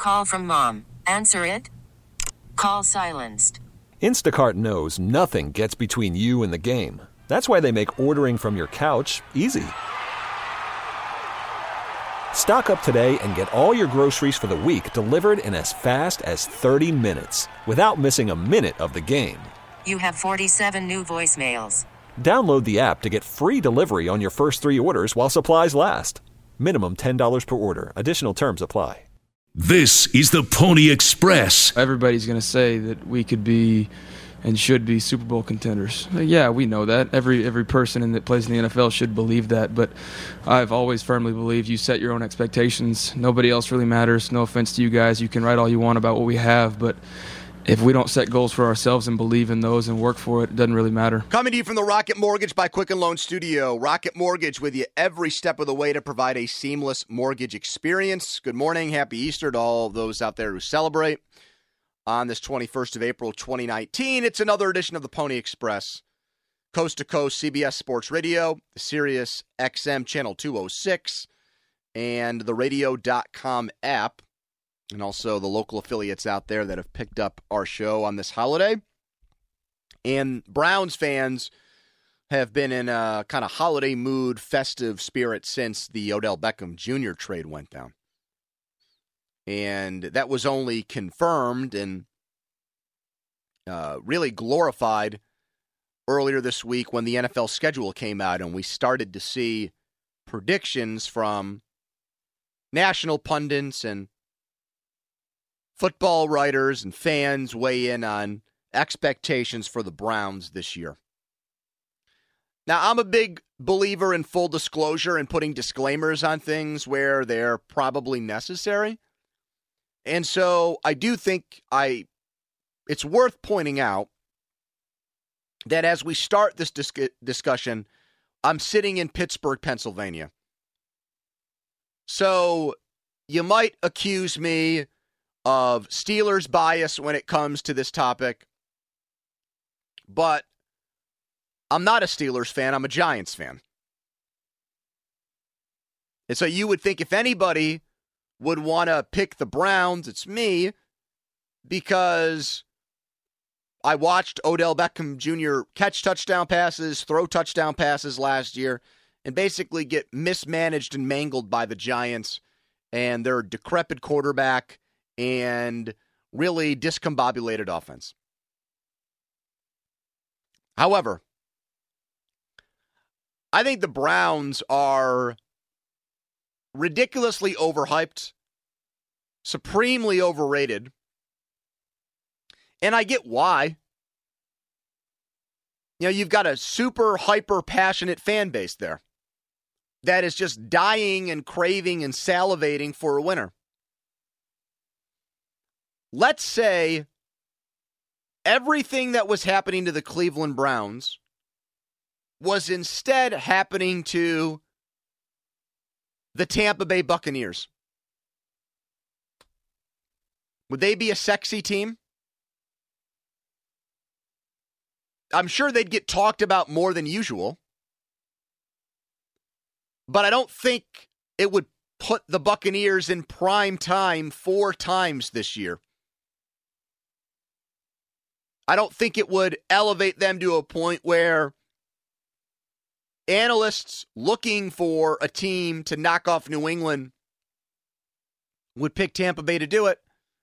Call from mom. Answer it. Call silenced. Instacart knows nothing gets between you and the game. That's why they make ordering from your couch easy. Stock up today and get all your groceries for the week delivered in as fast as 30 minutes without missing a minute of the game. You have 47 new voicemails. Download the app to get free delivery on your first 3 orders while supplies last. Minimum $10 per order. Additional terms apply. This is the Pony Express. Everybody's going to say that we could be and should be Super Bowl contenders. Yeah, we know that. Every person that plays in the NFL should believe that, but I've always firmly believed you set your own expectations. Nobody else really matters. No offense to you guys. You can write all you want about what we have, but if we don't set goals for ourselves and believe in those and work for it, it doesn't really matter. Coming to you from the Rocket Mortgage by Quicken Loan Studio. Rocket Mortgage with you every step of the way to provide a seamless mortgage experience. Good morning. Happy Easter to all those out there who celebrate. On this 21st of April, 2019, it's another edition of the Pony Express. Coast to coast, CBS Sports Radio, the Sirius XM Channel 206, and the radio.com app. And also the local affiliates out there that have picked up our show on this holiday. And Browns fans have been in a kind of holiday mood, festive spirit since the Odell Beckham Jr. trade went down. And that was only confirmed and really glorified earlier this week when the NFL schedule came out and we started to see predictions from national pundits and football writers and fans weigh in on expectations for the Browns this year. Now, I'm a big believer in full disclosure and putting disclaimers on things where they're probably necessary. And so I do think it's worth pointing out that as we start this discussion, I'm sitting in Pittsburgh, Pennsylvania. So you might accuse me of Steelers bias when it comes to this topic, but I'm not a Steelers fan. I'm a Giants fan. And so you would think if anybody would want to pick the Browns, it's me, because I watched Odell Beckham Jr. catch touchdown passes, throw touchdown passes last year, and basically get mismanaged and mangled by the Giants and their decrepit quarterback and really discombobulated offense. However, I think the Browns are ridiculously overhyped, supremely overrated, and I get why. You know, you've got a super hyper passionate fan base there that is just dying and craving and salivating for a winner. Let's say everything that was happening to the Cleveland Browns was instead happening to the Tampa Bay Buccaneers. Would they be a sexy team? I'm sure they'd get talked about more than usual. But I don't think it would put the Buccaneers in prime time 4 times this year. I don't think it would elevate them to a point where analysts looking for a team to knock off New England would pick Tampa Bay to do it.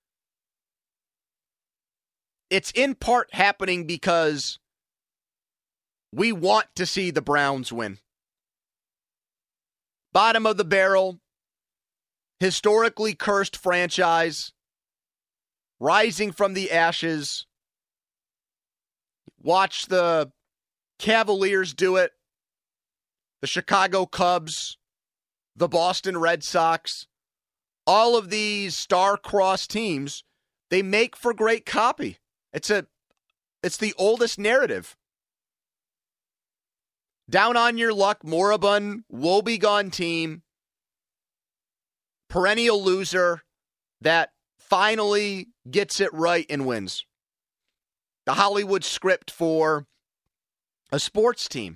It's in part happening because we want to see the Browns win. Bottom of the barrel, historically cursed franchise, rising from the ashes. Watch the Cavaliers do it. The Chicago Cubs, the Boston Red Sox, all of these star-crossed teams, they make for great copy. It's the oldest narrative. Down on your luck, moribund, woebegone team, perennial loser that finally gets it right and wins. The Hollywood script for a sports team.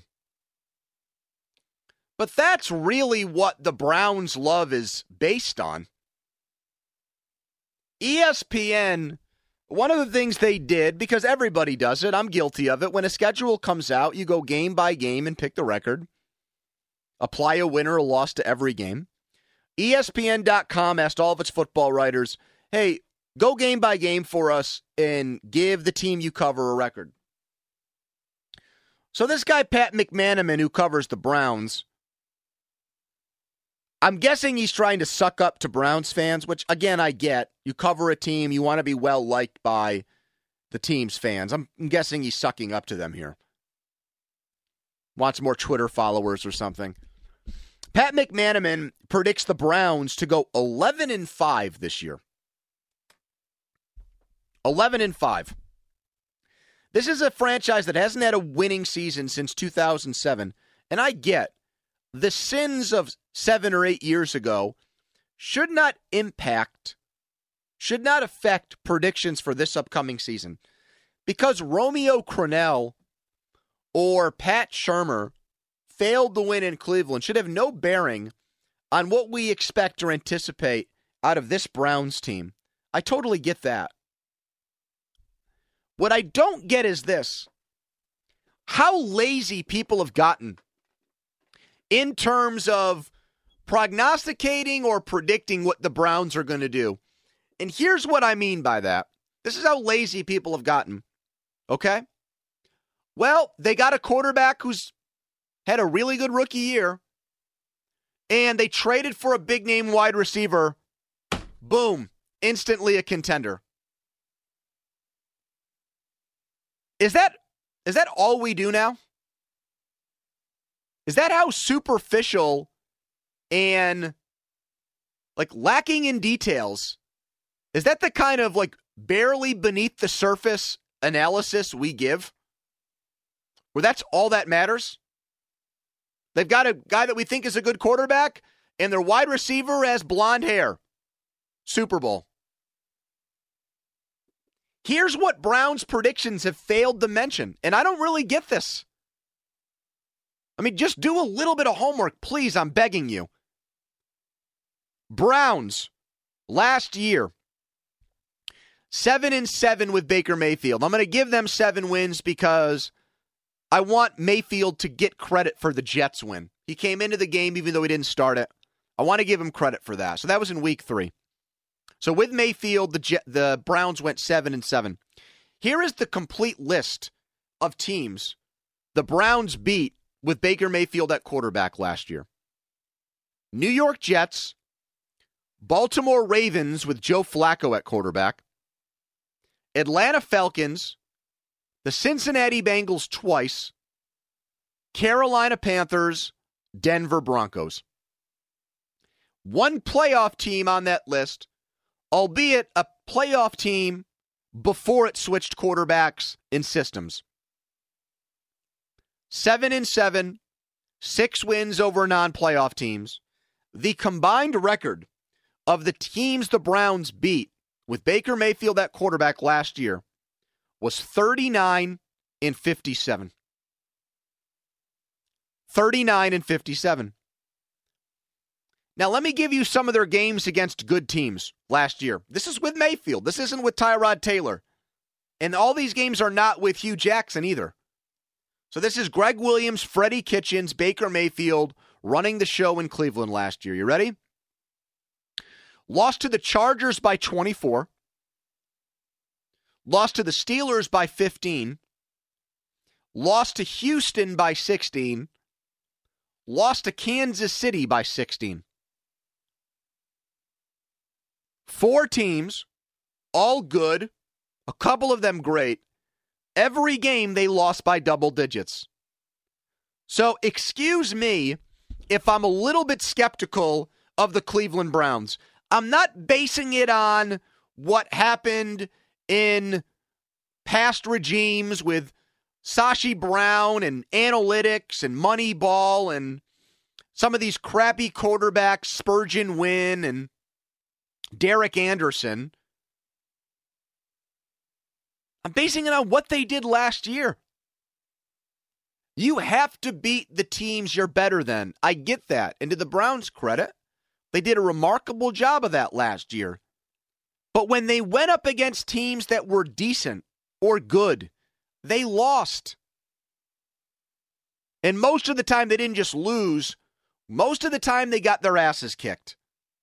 But that's really what the Browns' love is based on. ESPN, one of the things they did, because everybody does it, I'm guilty of it, when a schedule comes out, you go game by game and pick the record, apply a win or a loss to every game. ESPN.com asked all of its football writers, hey, go game by game for us and give the team you cover a record. So this guy, Pat McManaman, who covers the Browns, I'm guessing he's trying to suck up to Browns fans, which, again, I get. You cover a team, you want to be well-liked by the team's fans. I'm guessing he's sucking up to them here. Wants more Twitter followers or something. Pat McManaman predicts the Browns to go 11-5 this year. 11-5. This is a franchise that hasn't had a winning season since 2007, and I get the sins of 7 or 8 years ago should not affect predictions for this upcoming season. Because Romeo Crennel or Pat Shurmur failed to win in Cleveland should have no bearing on what we expect or anticipate out of this Browns team. I totally get that. What I don't get is this: how lazy people have gotten in terms of prognosticating or predicting what the Browns are going to do. And here's what I mean by that. This is how lazy people have gotten. Okay? Well, they got a quarterback who's had a really good rookie year, and they traded for a big-name wide receiver. Boom. Instantly a contender. Is that all we do now? Is that how superficial and lacking in details? Is that the kind of barely beneath the surface analysis we give? Where that's all that matters? They've got a guy that we think is a good quarterback, and their wide receiver has blonde hair. Super Bowl. Here's what Browns predictions have failed to mention, and I don't really get this. I mean, just do a little bit of homework, please. I'm begging you. Browns, last year, 7-7 with Baker Mayfield. I'm going to give them 7 wins because I want Mayfield to get credit for the Jets win. He came into the game even though he didn't start it. I want to give him credit for that. So that was in week 3. So with Mayfield, the Browns went 7-7. Here is the complete list of teams the Browns beat with Baker Mayfield at quarterback last year. New York Jets, Baltimore Ravens with Joe Flacco at quarterback, Atlanta Falcons, the Cincinnati Bengals twice, Carolina Panthers, Denver Broncos. One playoff team on that list, albeit a playoff team before it switched quarterbacks and systems. 7-7, 6 wins over non-playoff teams. The combined record of the teams the Browns beat with Baker Mayfield at quarterback last year was 39-57. 39-57. Now, let me give you some of their games against good teams last year. This is with Mayfield. This isn't with Tyrod Taylor. And all these games are not with Hugh Jackson either. So this is Greg Williams, Freddie Kitchens, Baker Mayfield running the show in Cleveland last year. You ready? Lost to the Chargers by 24. Lost to the Steelers by 15. Lost to Houston by 16. Lost to Kansas City by 16. 4 teams, all good, a couple of them great. Every game they lost by double digits. So excuse me if I'm a little bit skeptical of the Cleveland Browns. I'm not basing it on what happened in past regimes with Sashi Brown and analytics and Moneyball and some of these crappy quarterbacks, Spurgeon Wynn and Derek Anderson. I'm basing it on what they did last year. You have to beat the teams you're better than. I get that. And to the Browns' credit, they did a remarkable job of that last year. But when they went up against teams that were decent or good, they lost. And most of the time, they didn't just lose. Most of the time, they got their asses kicked.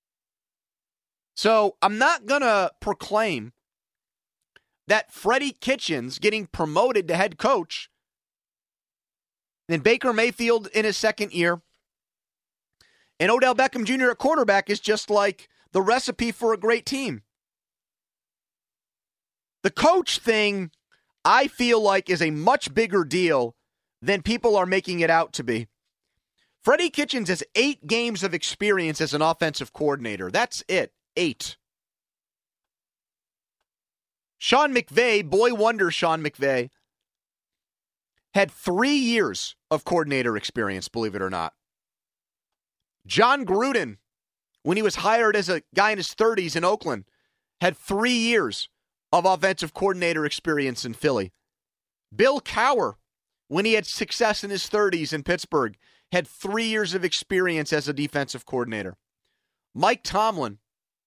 So I'm not going to proclaim that Freddie Kitchens getting promoted to head coach and Baker Mayfield in his second year and Odell Beckham Jr. at quarterback is just like the recipe for a great team. The coach thing, I feel like, is a much bigger deal than people are making it out to be. Freddie Kitchens has 8 games of experience as an offensive coordinator. That's it. 8. Sean McVay, boy wonder Sean McVay, had 3 years of coordinator experience, believe it or not. John Gruden, when he was hired as a guy in his 30s in Oakland, had 3 years of offensive coordinator experience in Philly. Bill Cowher, when he had success in his 30s in Pittsburgh, had 3 years of experience as a defensive coordinator. Mike Tomlin,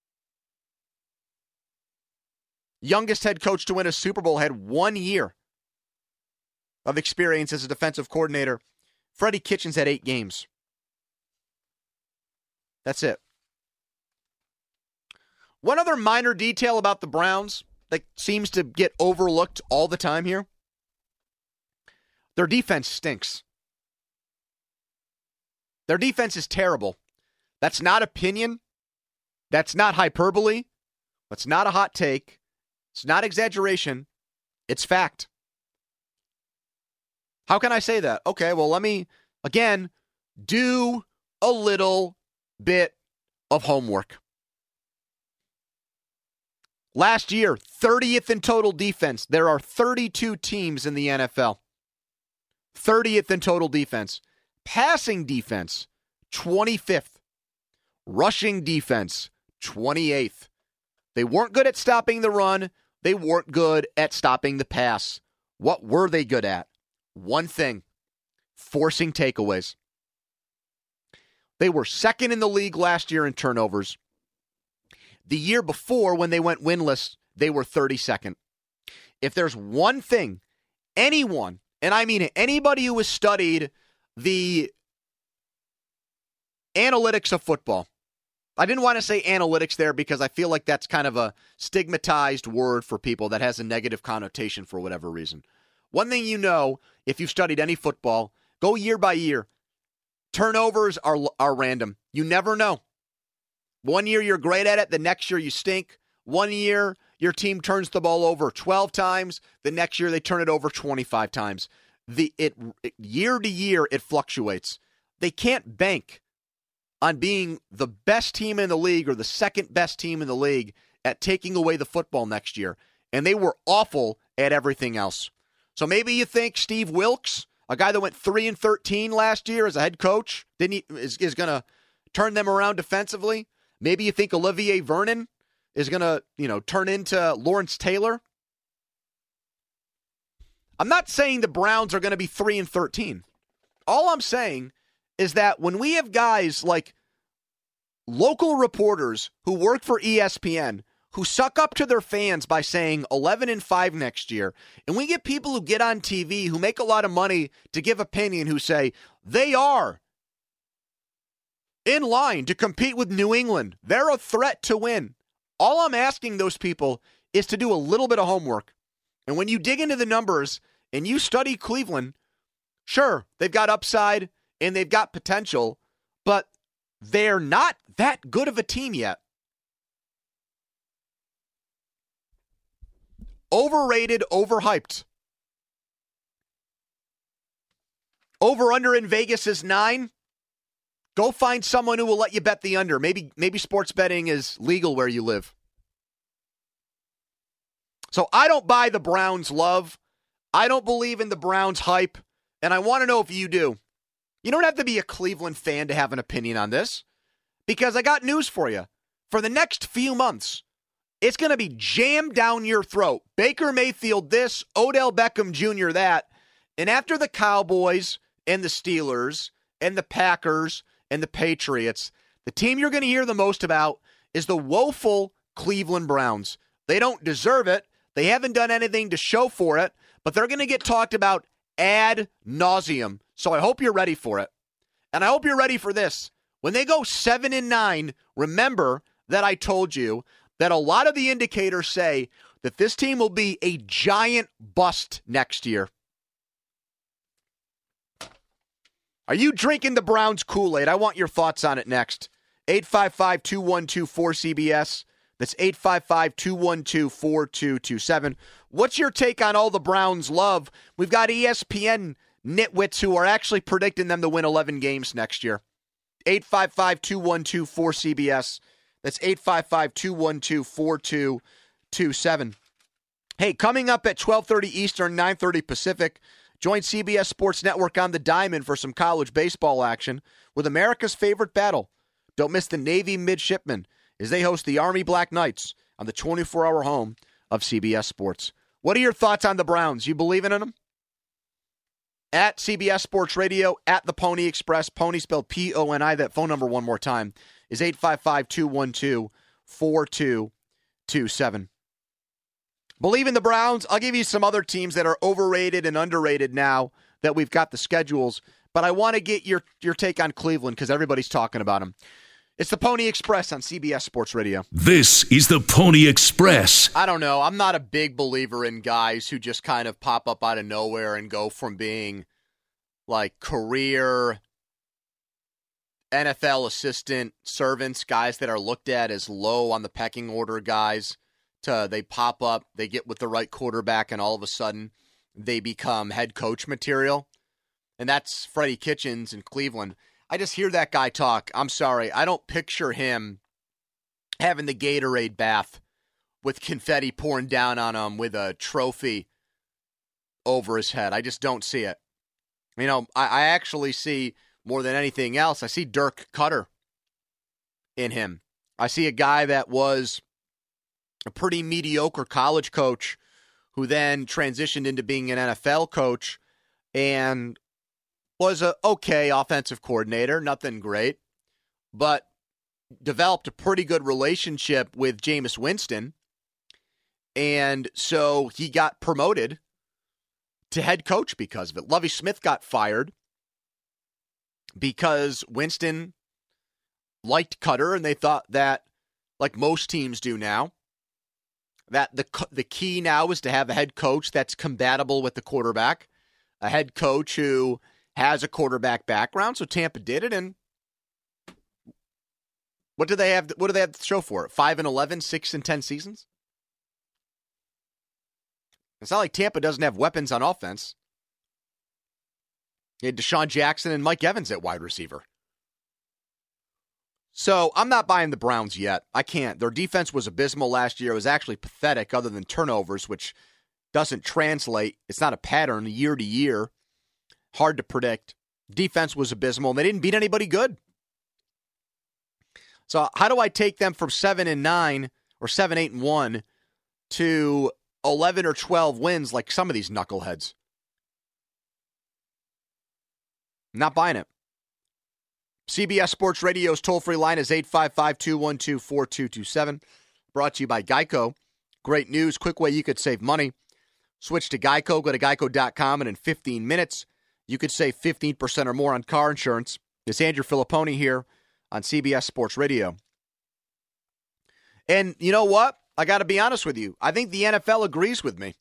youngest head coach to win a Super Bowl, had 1 year of experience as a defensive coordinator. Freddie Kitchens had 8 games. That's it. One other minor detail about the Browns that seems to get overlooked all the time here. Their defense stinks. Their defense is terrible. That's not opinion. That's not hyperbole. That's not a hot take. It's not exaggeration. It's fact. How can I say that? Okay, well, let me, again, do a little bit of homework. Last year, 30th in total defense. There are 32 teams in the NFL. 30th in total defense. Passing defense, 25th. Rushing defense, 28th. They weren't good at stopping the run. They weren't good at stopping the pass. What were they good at? One thing, forcing takeaways. They were second in the league last year in turnovers. The year before, when they went winless, they were 32nd. If there's one thing, anyone, and I mean anybody who has studied the analytics of football, I didn't want to say analytics there because I feel like that's kind of a stigmatized word for people that has a negative connotation for whatever reason. One thing you know, if you've studied any football, go year by year. Turnovers are random. You never know. One year you're great at it, the next year you stink. One year your team turns the ball over 12 times, the next year they turn it over 25 times. Year to year it fluctuates. They can't bank on being the best team in the league or the second best team in the league at taking away the football next year. And they were awful at everything else. So maybe you think Steve Wilkes, a guy that went 3-13 last year as a head coach, is going to turn them around defensively. Maybe you think Olivier Vernon is going to, turn into Lawrence Taylor. I'm not saying the Browns are going to be 3-13. All I'm saying is that when we have guys like local reporters who work for ESPN who suck up to their fans by saying 11-5 next year, and we get people who get on TV who make a lot of money to give opinion who say they are in line to compete with New England. They're a threat to win. All I'm asking those people is to do a little bit of homework. And when you dig into the numbers and you study Cleveland, sure, they've got upside and they've got potential, but they're not that good of a team yet. Overrated, overhyped. Over-under in Vegas is 9. Go find someone who will let you bet the under. Maybe sports betting is legal where you live. So I don't buy the Browns' love. I don't believe in the Browns' hype. And I want to know if you do. You don't have to be a Cleveland fan to have an opinion on this. Because I got news for you. For the next few months, it's going to be jammed down your throat. Baker Mayfield this, Odell Beckham Jr. that. And after the Cowboys and the Steelers and the Packers and the Patriots, the team you're going to hear the most about is the woeful Cleveland Browns. They don't deserve it. They haven't done anything to show for it, but they're going to get talked about ad nauseum. So I hope you're ready for it. And I hope you're ready for this. When they go 7-9, remember that I told you that a lot of the indicators say that this team will be a giant bust next year. Are you drinking the Browns Kool-Aid? I want your thoughts on it next. 855-212-4CBS. That's 855-212-4227. What's your take on all the Browns love? We've got ESPN nitwits who are actually predicting them to win 11 games next year. 855-212-4CBS. That's 855-212-4227. Hey, coming up at 12:30 Eastern, 9:30 Pacific, join CBS Sports Network on the Diamond for some college baseball action with America's favorite battle. Don't miss the Navy Midshipmen as they host the Army Black Knights on the 24-hour home of CBS Sports. What are your thoughts on the Browns? You believing in them? At CBS Sports Radio, at the Pony Express, Pony spelled P-O-N-I. That phone number one more time is 855-212-4227. Believe in the Browns. I'll give you some other teams that are overrated and underrated now that we've got the schedules, but I want to get your take on Cleveland because everybody's talking about them. It's the Pony Express on CBS Sports Radio. This is the Pony Express. I don't know. I'm not a big believer in guys who just kind of pop up out of nowhere and go from being like career NFL assistant servants, guys that are looked at as low on the pecking order guys, to they pop up, they get with the right quarterback, and all of a sudden they become head coach material. And that's Freddie Kitchens in Cleveland. I just hear that guy talk. I'm sorry. I don't picture him having the Gatorade bath with confetti pouring down on him with a trophy over his head. I just don't see it. You know, I actually see, more than anything else, I see Dirk Cutter in him. I see a guy that was a pretty mediocre college coach who then transitioned into being an NFL coach and was a okay offensive coordinator, nothing great, but developed a pretty good relationship with Jameis Winston, and so he got promoted to head coach because of it. Lovie Smith got fired because Winston liked Cutter, and they thought that, like most teams do now, that the key now is to have a head coach that's compatible with the quarterback, a head coach who has a quarterback background. So Tampa did it, and what do they have? What do they have to show for it? 5-11, 6-10 seasons. It's not like Tampa doesn't have weapons on offense. You had Deshaun Jackson and Mike Evans at wide receiver. So I'm not buying the Browns yet. I can't. Their defense was abysmal last year. It was actually pathetic other than turnovers, which doesn't translate. It's not a pattern year to year. Hard to predict. Defense was abysmal, and they didn't beat anybody good. So how do I take them from 7-9 or 7-8-1 to 11 or 12 wins like some of these knuckleheads? I'm not buying it. CBS Sports Radio's toll-free line is 855-212-4227. Brought to you by Geico. Great news, quick way you could save money. Switch to Geico. Go to geico.com, and in 15 minutes, you could save 15% or more on car insurance. It's Andrew Filipponi here on CBS Sports Radio. And you know what? I got to be honest with you. I think the NFL agrees with me.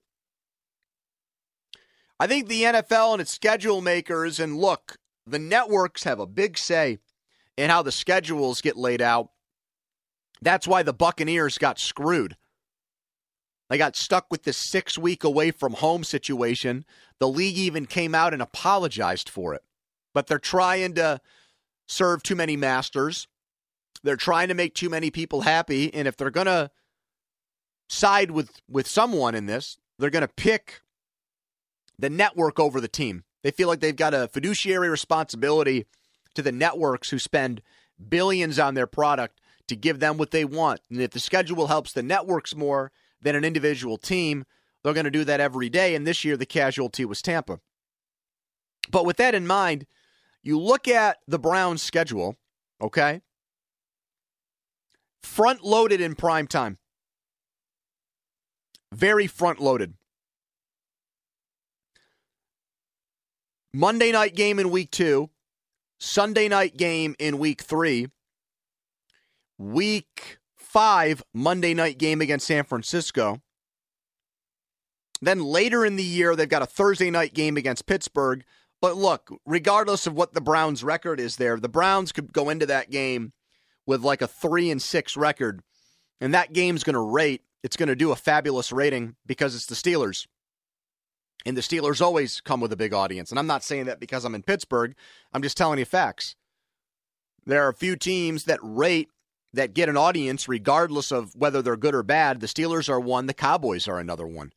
I think the NFL and its schedule makers, and look, the networks have a big say in how the schedules get laid out. That's why the Buccaneers got screwed. They got stuck with this 6-week away from home situation. The league even came out and apologized for it. But they're trying to serve too many masters. They're trying to make too many people happy. And if they're going to side with someone in this, they're going to pick the network over the team. They feel like they've got a fiduciary responsibility to the networks who spend billions on their product to give them what they want. And if the schedule helps the networks more than an individual team, they're going to do that every day. And this year, the casualty was Tampa. But with that in mind, you look at the Browns' schedule, okay? Front-loaded in prime time. Very front-loaded. Monday night game in week 2. Sunday night game in week 3. Week 5, Monday night game against San Francisco. Then later in the year, they've got a Thursday night game against Pittsburgh. But look, regardless of what the Browns' record is there, the Browns could go into that game with like a 3-6 record. And that game's going to rate. It's going to do a fabulous rating because it's the Steelers. And the Steelers always come with a big audience. And I'm not saying that because I'm in Pittsburgh. I'm just telling you facts. There are a few teams that rate, that get an audience regardless of whether they're good or bad. The Steelers are one. The Cowboys are another one.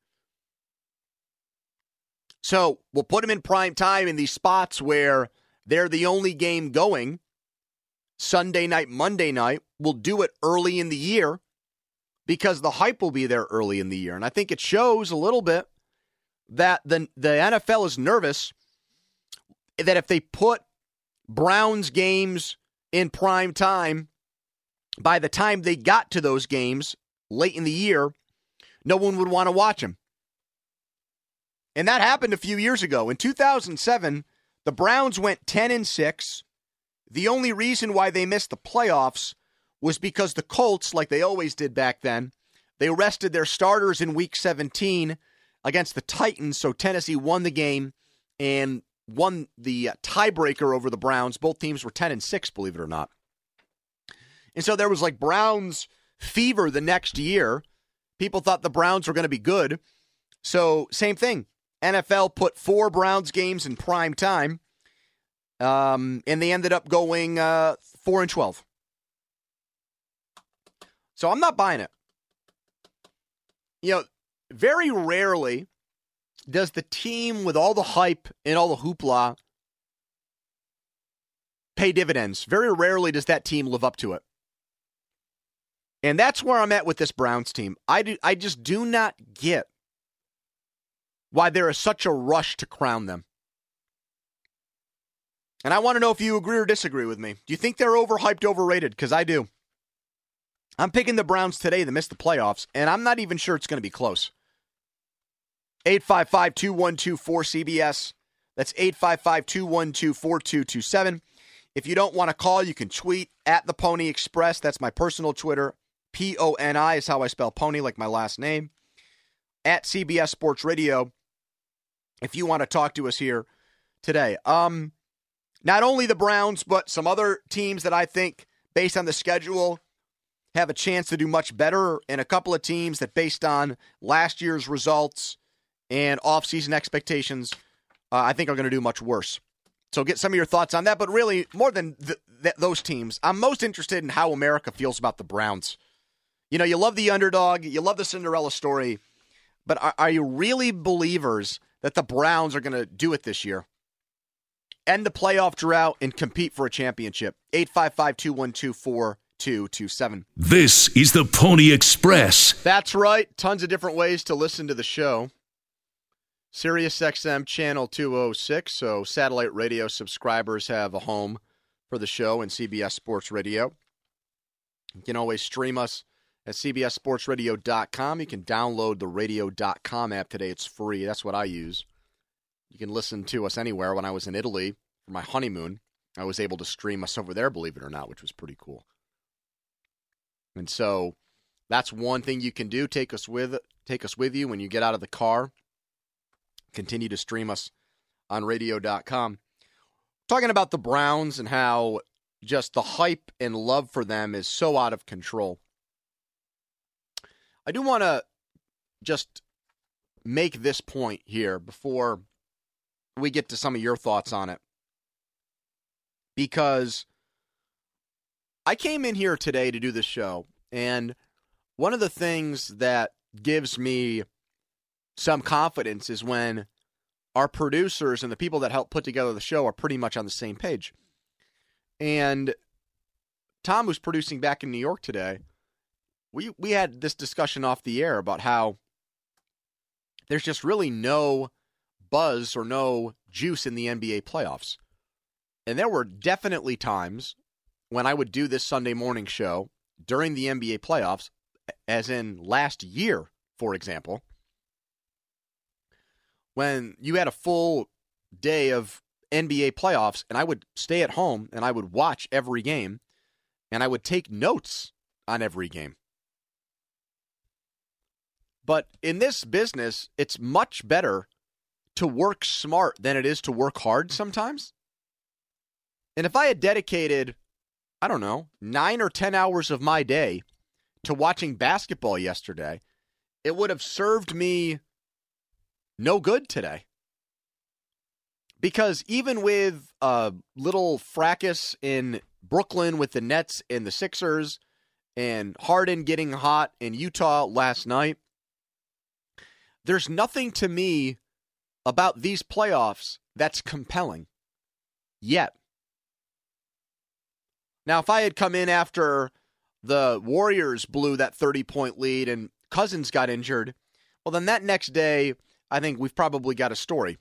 So we'll put them in prime time in these spots where they're the only game going. Sunday night, Monday night. We'll do it early in the year because the hype will be there early in the year. And I think it shows a little bit that the NFL is nervous that if they put Browns games in prime time, by the time they got to those games late in the year, no one would want to watch them. And that happened a few years ago. In 2007, the Browns went 10-6. The only reason why they missed the playoffs was because the Colts, like they always did back then, they rested their starters in Week 17 against the Titans, so Tennessee won the game and won the tiebreaker over the Browns. Both teams were 10-6, believe it or not. And so there was like Browns fever the next year. People thought the Browns were going to be good. So same thing. NFL put 4 Browns games in prime time, and they ended up going 4-12. So I'm not buying it. You know, very rarely does the team with all the hype and all the hoopla pay dividends. Very rarely does that team live up to it. And that's where I'm at with this Browns team. I just do not get why there is such a rush to crown them. And I want to know if you agree or disagree with me. Do you think they're overhyped, overrated? Because I do. I'm picking the Browns today to miss the playoffs, and I'm not even sure it's going to be close. 855-212-4CBS. That's 855-212-4227. If you don't want to call, you can tweet at the Pony Express. That's my personal Twitter. P-O-N-I is how I spell pony, like my last name. At CBS Sports Radio, if you want to talk to us here today. Not only the Browns, but some other teams that I think, based on the schedule, have a chance to do much better, and a couple of teams that, based on last year's results and offseason expectations, I think are going to do much worse. So get some of your thoughts on that. But really, more than those teams, I'm most interested in how America feels about the Browns. You know, you love the underdog, you love the Cinderella story, but are you really believers that the Browns are going to do it this year? End the playoff drought and compete for a championship. 855-212-4227. This is the Pony Express. That's right. Tons of different ways to listen to the show. SiriusXM Channel 206, so satellite radio subscribers have a home for the show in CBS Sports Radio. You can always stream us at cbssportsradio.com. You can download the radio.com app today. It's free. That's what I use. You can listen to us anywhere. When I was in Italy for my honeymoon, I was able to stream us over there, believe it or not, which was pretty cool. And so that's one thing you can do. Take us with you when you get out of the car. Continue to stream us on radio.com. Talking about the Browns and how just the hype and love for them is so out of control. I do want to just make this point here before we get to some of your thoughts on it. Because I came in here today to do this show, and one of the things that gives me some confidence is when our producers and the people that help put together the show are pretty much on the same page. And Tom, who's producing back in New York today, we had this discussion off the air about how there's just really no buzz or no juice in the NBA playoffs. And there were definitely times when I would do this Sunday morning show during the NBA playoffs, as in last year, for example, when you had a full day of NBA playoffs, and I would stay at home and I would watch every game and I would take notes on every game. But in this business, it's much better to work smart than it is to work hard sometimes. And if I had dedicated, 9 or 10 hours of my day to watching basketball yesterday, it would have served me no good today. Because even with a little fracas in Brooklyn with the Nets and the Sixers and Harden getting hot in Utah last night, there's nothing to me about these playoffs that's compelling yet. Now, if I had come in after the Warriors blew that 30-point lead and Cousins got injured, well, then that next day, I think we've probably got a story.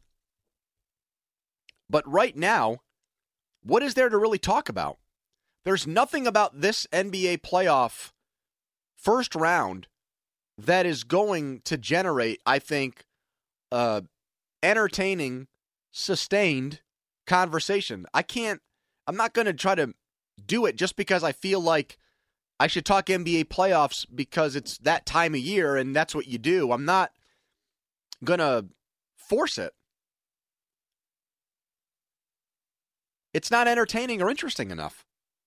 But right now, what is there to really talk about? There's nothing about this NBA playoff first round that is going to generate, I think, entertaining, sustained conversation. I'm not going to try to do it just because I feel like I should talk NBA playoffs because it's that time of year and that's what you do. I'm not going to force it. It's not entertaining or interesting enough.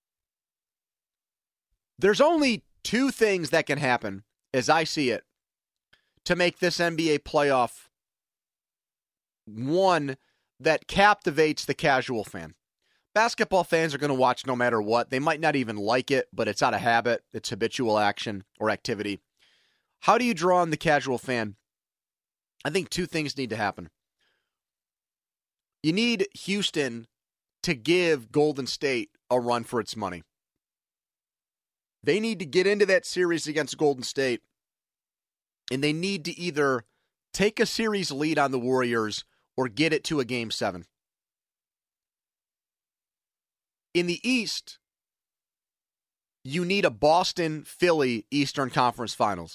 There's only two things that can happen, as I see it, to make this NBA playoff one that captivates the casual fan. Basketball fans are going to watch no matter what. They might not even like it, but it's out of habit. It's habitual action or activity. How do you draw in the casual fan? I think two things need to happen. You need Houston to give Golden State a run for its money. They need to get into that series against Golden State, and they need to either take a series lead on the Warriors or get it to a Game 7. In the East, you need a Boston-Philly Eastern Conference Finals.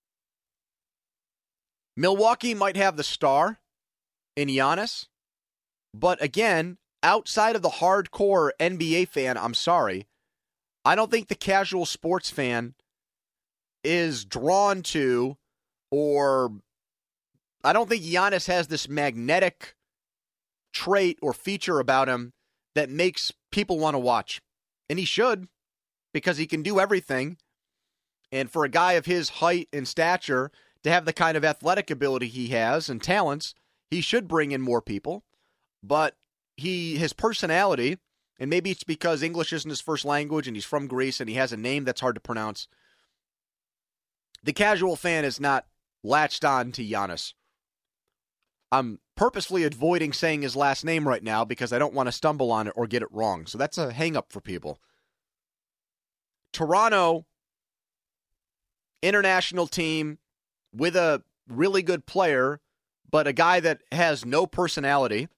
Milwaukee might have the star in Giannis, but again, outside of the hardcore NBA fan, I'm sorry, I don't think the casual sports fan is drawn to, or I don't think Giannis has this magnetic trait or feature about him that makes people want to watch. And he should, because he can do everything. And for a guy of his height and stature to have the kind of athletic ability he has and talents, he should bring in more people. But his personality, and maybe it's because English isn't his first language and he's from Greece and he has a name that's hard to pronounce, the casual fan is not latched on to Giannis. I'm purposely avoiding saying his last name right now because I don't want to stumble on it or get it wrong. So that's a hang-up for people. Toronto, international team with a really good player, but a guy that has no personality.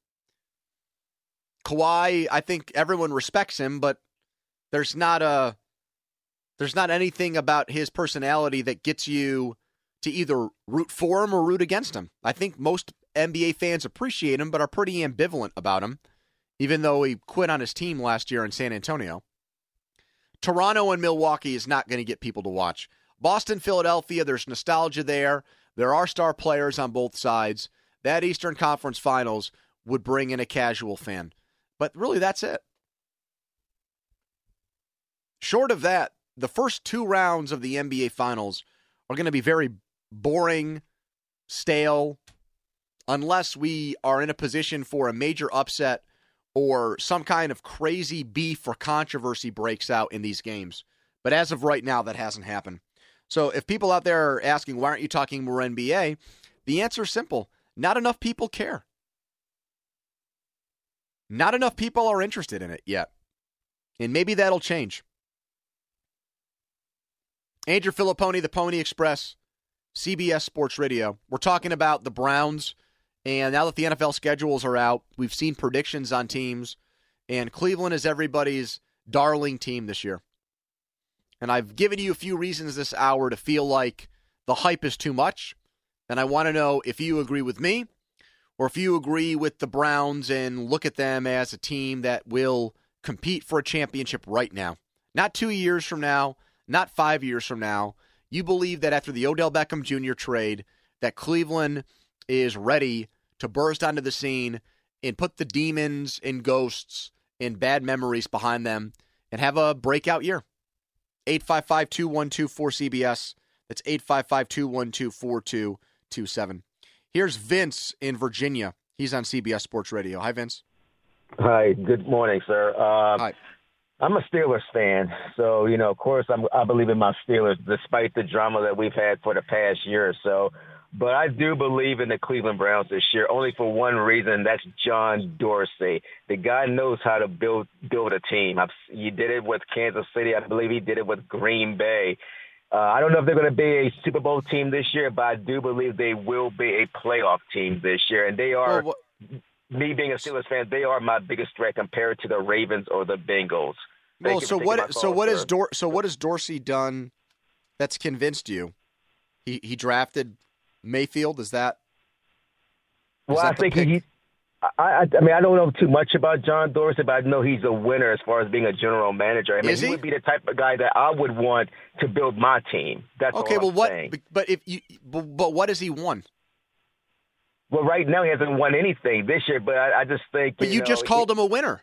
Kawhi, I think everyone respects him, but there's not anything about his personality that gets you to either root for him or root against him. I think most NBA fans appreciate him, but are pretty ambivalent about him, even though he quit on his team last year in San Antonio. Toronto and Milwaukee is not going to get people to watch. Boston, Philadelphia, there's nostalgia there. There are star players on both sides. That Eastern Conference Finals would bring in a casual fan. But really, that's it. Short of that, the first two rounds of the NBA Finals are going to be very boring, stale, unless we are in a position for a major upset or some kind of crazy beef or controversy breaks out in these games. But as of right now, that hasn't happened. So if people out there are asking, why aren't you talking more NBA? The answer is simple. Not enough people care. Not enough people are interested in it yet. And maybe that'll change. Andrew Filipponi, the Pony Express, CBS Sports Radio. We're talking about the Browns. And now that the NFL schedules are out, we've seen predictions on teams. And Cleveland is everybody's darling team this year. And I've given you a few reasons this hour to feel like the hype is too much. And I want to know if you agree with me or if you agree with the Browns and look at them as a team that will compete for a championship right now. Not 2 years from now, not 5 years from now. You believe that after the Odell Beckham Jr. trade, that Cleveland is ready to burst onto the scene and put the demons and ghosts and bad memories behind them and have a breakout year. 855-212-4CBS. That's 855-212-4227. Here's Vince in Virginia. He's on CBS Sports Radio. Hi, Vince. Hi. Good morning, sir. Hi. I'm a Steelers fan, so, of course I believe in my Steelers despite the drama that we've had for the past year or so. But I do believe in the Cleveland Browns this year, only for one reason, and that's John Dorsey. The guy knows how to build a team. He did it with Kansas City. I believe he did it with Green Bay. I don't know if they're going to be a Super Bowl team this year, but I do believe they will be a playoff team this year. And they are, me being a Steelers fan, they are my biggest threat compared to the Ravens or the Bengals. Well, so what has Dorsey done that's convinced you? He drafted Mayfield. Is that? Well, I think I mean, I don't know too much about John Dorsey, but I know he's a winner as far as being a general manager. I mean, he would be the type of guy that I would want to build my team. That's okay. All Well, I'm saying. But what has he won? Well, right now he hasn't won anything this year, but I just think. But you just called him a winner.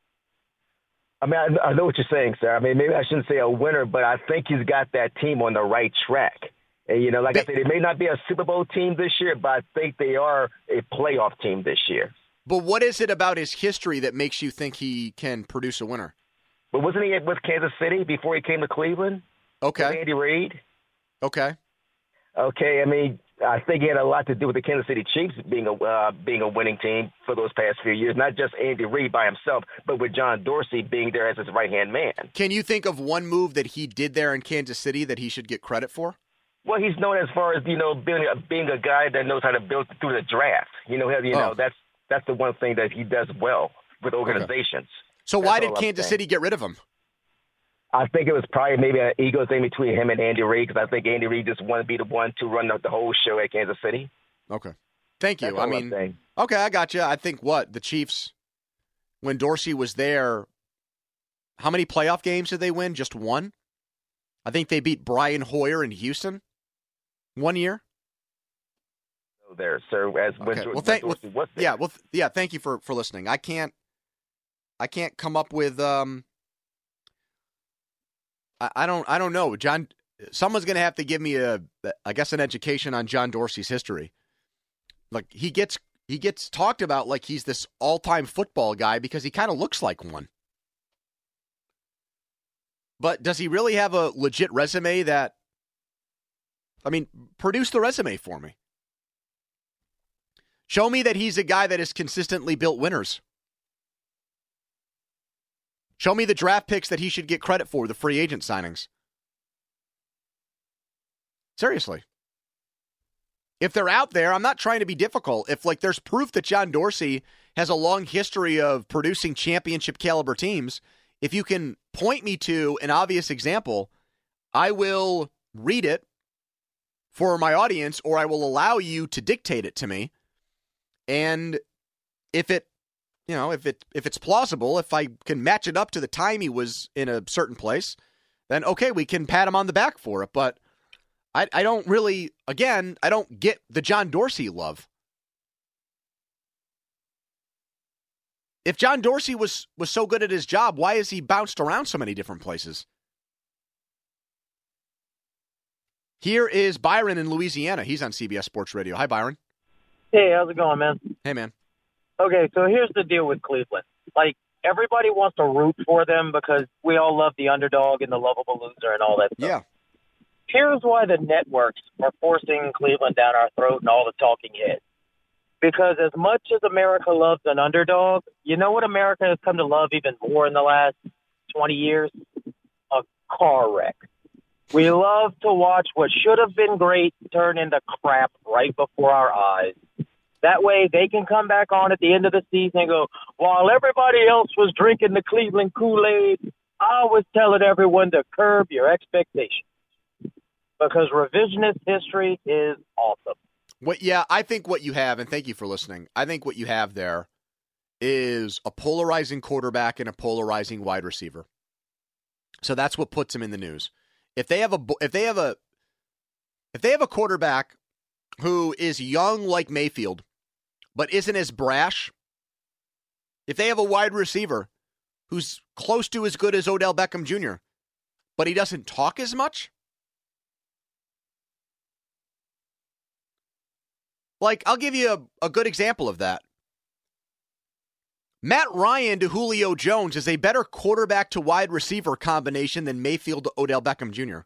I mean, I know what you're saying, sir. I mean, maybe I shouldn't say a winner, but I think he's got that team on the right track. And, like I said, it may not be a Super Bowl team this year, but I think they are a playoff team this year. But what is it about his history that makes you think he can produce a winner? But wasn't he with Kansas City before he came to Cleveland? Okay. With Andy Reid? Okay. Okay, I mean, I think he had a lot to do with the Kansas City Chiefs being a winning team for those past few years, not just Andy Reid by himself, but with John Dorsey being there as his right-hand man. Can you think of one move that he did there in Kansas City that he should get credit for? Well, he's known as far as, being a guy that knows how to build through the draft. That's the one thing that he does well with organizations. Okay. So why did Kansas City get rid of him? I think it was probably maybe an ego thing between him and Andy Reid, because I think Andy Reid just wanted to be the one to run the whole show at Kansas City. Okay. Thank you. That's I'm saying. Okay, I got you. I think the Chiefs, when Dorsey was there, how many playoff games did they win? Just one? I think they beat Brian Hoyer in Houston 1 year. There, sir. Thank you for listening. I can't come up with I don't know. John, someone's going to have to give me an education on John Dorsey's history. Like he gets talked about like he's this all-time football guy because he kind of looks like one. But does he really have a legit resume produce the resume for me. Show me that he's a guy that has consistently built winners. Show me the draft picks that he should get credit for, the free agent signings. Seriously. If they're out there, I'm not trying to be difficult. If there's proof that John Dorsey has a long history of producing championship caliber teams, if you can point me to an obvious example, I will read it for my audience, or I will allow you to dictate it to me. And if it's plausible, if I can match it up to the time he was in a certain place, then okay, we can pat him on the back for it. But I don't really, again, I don't get the John Dorsey love. If John Dorsey was so good at his job, why has he bounced around so many different places? Here is Byron in Louisiana. He's on CBS Sports Radio. Hi, Byron. Hey, how's it going, man? Hey, man. Okay, so here's the deal with Cleveland. Everybody wants to root for them because we all love the underdog and the lovable loser and all that stuff. Yeah. Here's why the networks are forcing Cleveland down our throat and all the talking heads. Because as much as America loves an underdog, you know what America has come to love even more in the last 20 years? A car wreck. We love to watch what should have been great turn into crap right before our eyes. That way they can come back on at the end of the season and go, while everybody else was drinking the Cleveland Kool-Aid, I was telling everyone to curb your expectations. because revisionist history is awesome. I think what you have, and thank you for listening, I think what you have there is a polarizing quarterback and a polarizing wide receiver. So that's what puts him in the news. If they have a quarterback who is young like Mayfield, but isn't as brash, if they have a wide receiver who's close to as good as Odell Beckham Jr., but he doesn't talk as much, like, I'll give you a good example of that. Matt Ryan to Julio Jones is a better quarterback to wide receiver combination than Mayfield to Odell Beckham Jr.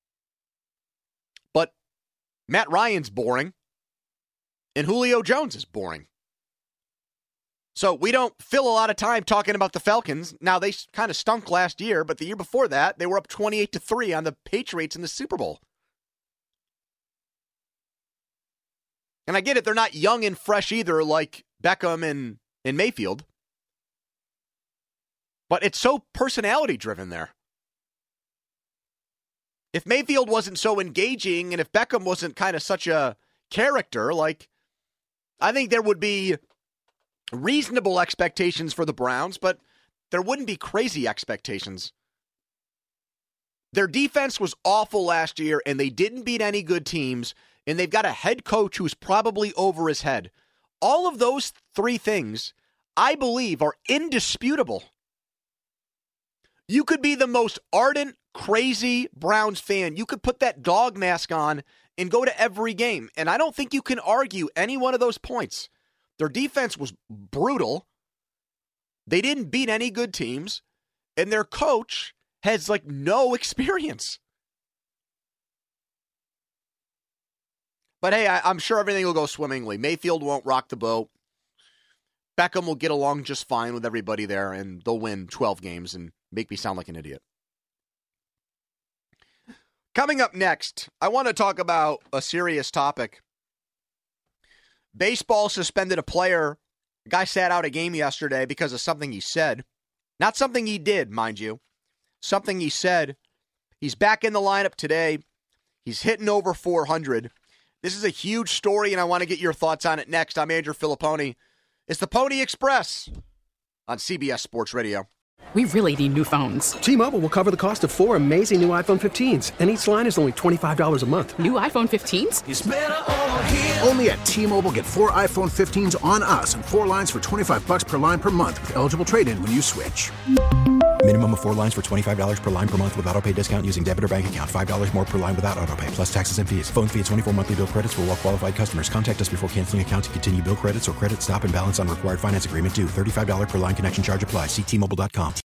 But Matt Ryan's boring, and Julio Jones is boring. So we don't fill a lot of time talking about the Falcons. Now, they kind of stunk last year, but the year before that, they were up 28-3 on the Patriots in the Super Bowl. And I get it, they're not young and fresh either like Beckham and Mayfield. But it's so personality-driven there. If Mayfield wasn't so engaging and if Beckham wasn't kind of such a character, like, I think there would be reasonable expectations for the Browns, but there wouldn't be crazy expectations. Their defense was awful last year, and they didn't beat any good teams, and they've got a head coach who's probably over his head. All of those three things, I believe, are indisputable. You could be the most ardent, crazy Browns fan. You could put that dog mask on and go to every game, and I don't think you can argue any one of those points. Their defense was brutal. They didn't beat any good teams, and their coach has, like, no experience. But hey, I'm sure everything will go swimmingly. Mayfield won't rock the boat. Beckham will get along just fine with everybody there, and they'll win 12 games and make me sound like an idiot. Coming up next, I want to talk about a serious topic. Baseball suspended a player. The guy sat out a game yesterday because of something he said. Not something he did, mind you. Something he said. He's back in the lineup today. He's hitting over 400. This is a huge story, and I want to get your thoughts on it next. I'm Andrew Filipponi. It's the Pony Express on CBS Sports Radio. We really need new phones. T-Mobile will cover the cost of 4 amazing new iPhone 15s, and each line is only $25 a month. New iPhone 15s? It's better over here. Only at T-Mobile, get 4 iPhone 15s on us and 4 lines for $25 per line per month with eligible trade-in when you switch. Minimum of 4 lines for $25 per line per month with autopay discount using debit or bank account. $5 more per line without autopay, plus taxes and fees. Phone fee at 24 monthly bill credits for well-qualified customers. Contact us before canceling account to continue bill credits or credit stop and balance on required finance agreement due. $35 per line connection charge applies. See T-Mobile.com.